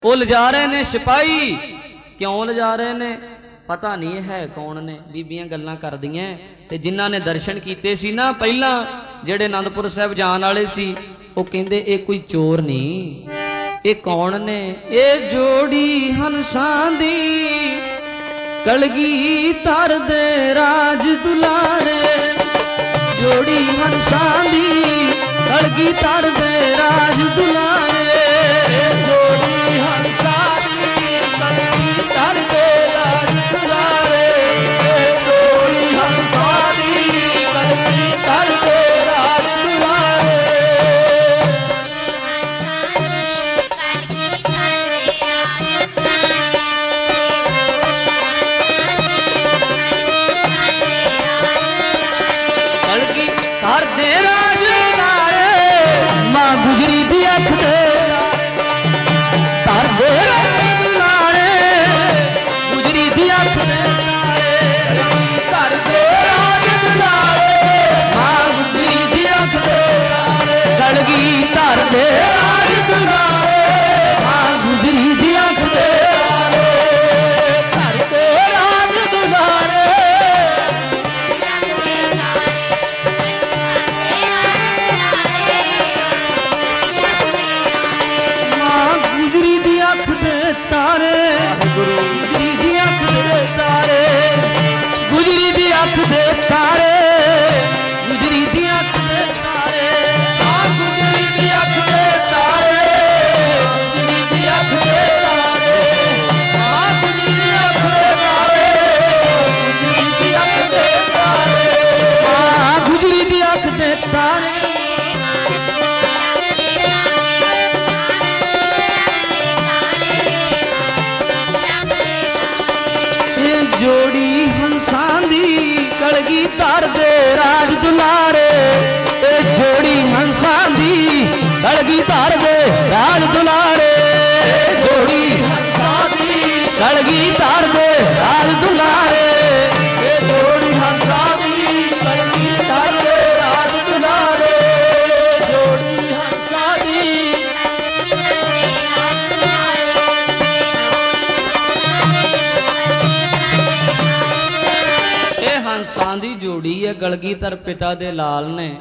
वो लिजा रहे ने सिपाही, क्यों लिजा रहे ने पता नहीं है कौन ने। बीबियां गल्लां करदियां ते जिन्हां ने दर्शन कीते सी ना पहला जेड़े आनंदपुर साहब जान वाले सी, वो कहंदे ये कोई चोर नहीं, ये कौन ने? ये जोड़ी हंसां दी कलगीधर दे राज दुलारे, जोड़ी हंसां दी कलगीधर दे राज दुलारे, जोड़ी हंसां दी कलगीधर दे राज दुलारे, जोड़ी हंसां दी कलगीधर दे राज दुलारे। कलगीधर दे राज दुलारे मां गुजरी दी अख दे, धर दे राज दुलारे गुजरी दी अख दे, कलगीधर दे राज दुलारे मां गुजरी दी अख दे, कलगीधर दे राज दुलारे मां गुजरी दी अख दे, धर दे राज दुलारे गुजरी दी अख दे तारे, गुजरी दी अख दे तारे, गुजरी दी अख दे तारे, गुजरी दी अख दे तारे, गुजरी दी अख दे तारे, गुजरी दी अख दे तारे, गुजरी दी अख दे तारे, गुजरी दी अख दे तारे, गुजरी दी अख दे तारे। जोड़ी हंसां दी कलगीधर दे राज दुलारे, जोड़ी हंसां दी कलगीधर दे राज दुलारे, जोड़ी हंसां दी कलगीधर दे राज दुलारे, जोड़ी हंसां दी कलगीधर दे राज दुलारे, जोड़ी हंसां दी हंसां दी जोड़ी है कलगीधर पिता दे लाल ने।